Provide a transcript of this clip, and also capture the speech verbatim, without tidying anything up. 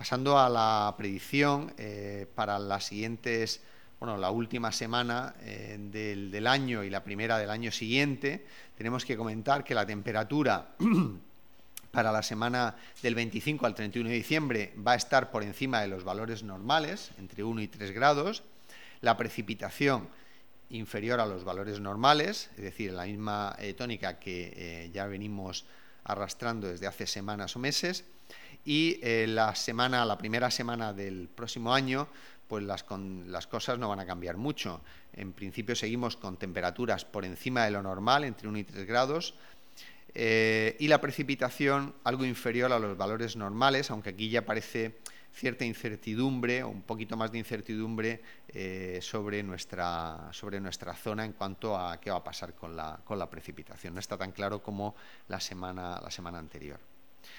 Pasando a la predicción eh, para las siguientes, bueno, la última semana eh, del, del año y la primera del año siguiente, tenemos que comentar que la temperatura para la semana del veinticinco al treinta y uno de diciembre va a estar por encima de los valores normales, entre uno y tres grados. La precipitación inferior a los valores normales, es decir, en la misma eh, tónica que eh, ya venimos arrastrando desde hace semanas o meses. Y eh, la semana, la primera semana del próximo año, pues las, con, las cosas no van a cambiar mucho. En principio seguimos con temperaturas por encima de lo normal, entre uno y tres grados, eh, y la precipitación algo inferior a los valores normales, aunque aquí ya aparece cierta incertidumbre o un poquito más de incertidumbre eh, sobre, nuestra, sobre nuestra zona en cuanto a qué va a pasar con la, con la precipitación. No está tan claro como la semana, la semana anterior.